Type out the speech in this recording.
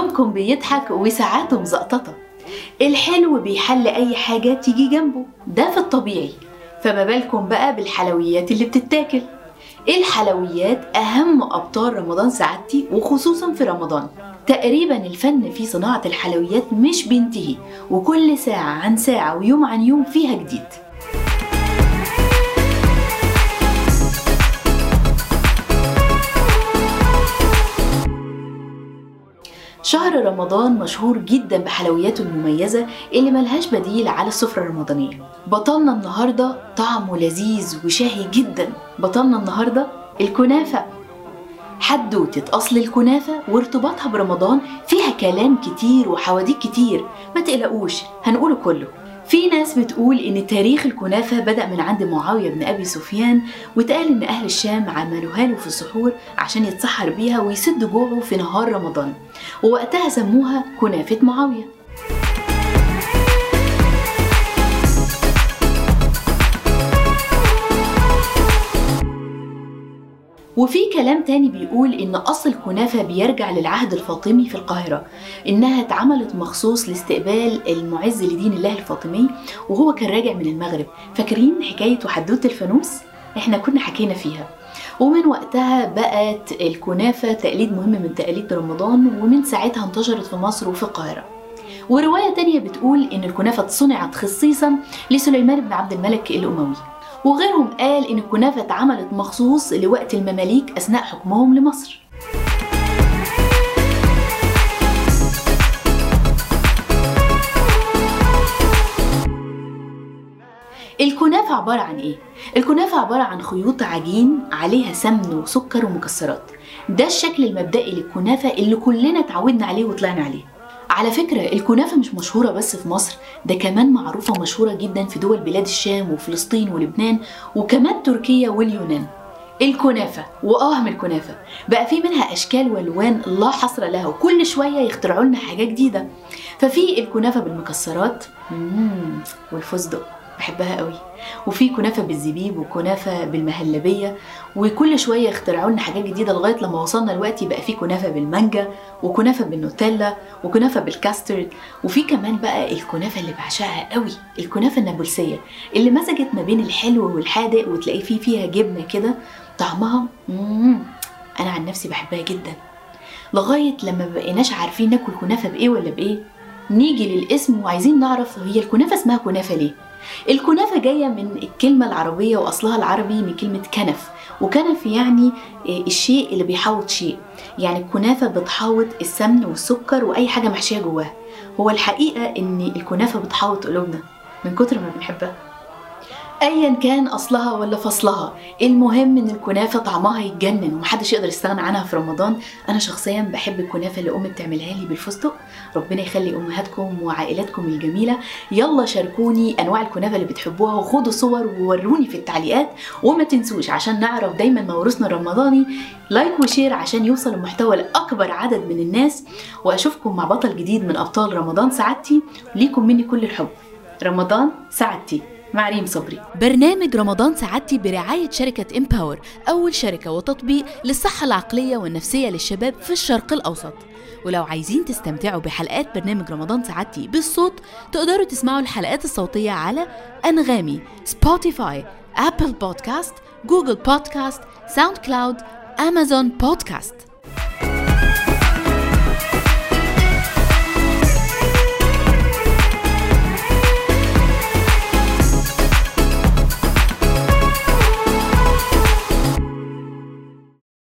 يومكم بيضحك وساعاته مزقططة. الحلو بيحل أي حاجة تيجي جنبه، ده في الطبيعي، فما بالكم بقى بالحلويات اللي بتتاكل. الحلويات أهم أبطال رمضان سعادتي، وخصوصا في رمضان. تقريبا الفن في صناعة الحلويات مش بينتهي، وكل ساعة عن ساعة ويوم عن يوم فيها جديد. شهر رمضان مشهور جدا بحلوياته المميزة اللي ملهاش بديل على السفرة الرمضانية. بطلنا النهاردة طعمه لذيذ وشهي جدا. بطلنا النهاردة الكنافة. حدوتة أصل الكنافة وارتباطها برمضان فيها كلام كتير وحواديت كتير، ما تقلقوش هنقوله كله. في ناس بتقول إن تاريخ الكنافة بدأ من عند معاوية بن أبي سفيان، وتقال إن أهل الشام عملوها له في السحور عشان يتسحر بيها ويسد جوعه في نهار رمضان، ووقتها سموها كنافة معاوية. وفي كلام تاني بيقول إن أصل الكنافة بيرجع للعهد الفاطمي في القاهرة، إنها اتعملت مخصوص لاستقبال المعز لدين الله الفاطمي وهو كان راجع من المغرب. فاكرين حكاية وحدوتة الفانوس؟ إحنا كنا حكينا فيها. ومن وقتها بقت الكنافة تقليد مهم من تقاليد رمضان، ومن ساعتها انتشرت في مصر وفي القاهرة. ورواية تانية بتقول إن الكنافة صنعت خصيصا لسليمان بن عبد الملك الأموي، وغيرهم قال إن الكنافة اتعملت مخصوص لوقت المماليك أثناء حكمهم لمصر. الكنافة عبارة عن إيه؟ الكنافة عبارة عن خيوط عجين عليها سمن وسكر ومكسرات. ده الشكل المبدئي للكنافة اللي كلنا اتعودنا عليه وطلعنا عليه. على فكرة الكنافة مش مشهورة بس في مصر، ده كمان معروفة ومشهورة جدا في دول بلاد الشام وفلسطين ولبنان وكمان تركيا واليونان. الكنافة وأهم الكنافة بقى في منها أشكال والوان لا حصر لها، وكل شوية يخترعوا لنا حاجة جديدة. ففي الكنافة بالمكسرات والفستق، بحبها قوي. وفي كنافة بالزبيب وكنافة بالمهلبية، وكل شوية يخترعوا لنا حاجات جديدة لغاية لما وصلنا دلوقتي بقى في كنافة بالمانجا وكنافة بالنوتيلا وكنافة بالكاسترد. وفي كمان بقى الكنافة اللي بعشقها قوي، الكنافة النابلسية اللي مزجت ما بين الحلو والحادق، وتلاقي فيها جبنة كده طعمها أنا عن نفسي بحبها جدا. لغاية لما بقيناش عارفين ناكل كنافة بإيه ولا بإيه، نيجي للاسم وعايزين نعرف هي الكنافة اسمها كنافة ليه. الكنافة جاية من الكلمة العربية وأصلها العربي من كلمة كنف، وكنف يعني الشيء اللي بيحوط شيء، يعني الكنافة بتحوط السمن والسكر وأي حاجة محشية جواها. هو الحقيقة إن الكنافة بتحوط قلوبنا من كتر ما بنحبها، ايا كان اصلها ولا فصلها. المهم ان الكنافه طعمها يتجنن ومحدش يقدر يستغنى عنها في رمضان. انا شخصيا بحب الكنافه اللي امي بتعملها لي بالفستق. ربنا يخلي امهاتكم وعائلاتكم الجميله. يلا شاركوني انواع الكنافه اللي بتحبوها وخدوا صور ووروني في التعليقات. وما تنسوش عشان نعرف دايما موروثنا الرمضاني لايك وشير عشان يوصل المحتوى لاكبر عدد من الناس. واشوفكم مع بطل جديد من ابطال رمضان سعادتي. ليكم مني كل الحب. رمضان سعادتي مع ريم صبري. برنامج رمضان سعادتي برعاية شركة إمباور، أول شركة وتطبيق للصحة العقلية والنفسية للشباب في الشرق الأوسط. ولو عايزين تستمتعوا بحلقات برنامج رمضان سعادتي بالصوت، تقدروا تسمعوا الحلقات الصوتية على أنغامي، سبوتيفاي، أبل بودكاست، جوجل بودكاست، ساوند كلاود، أمازون بودكاست.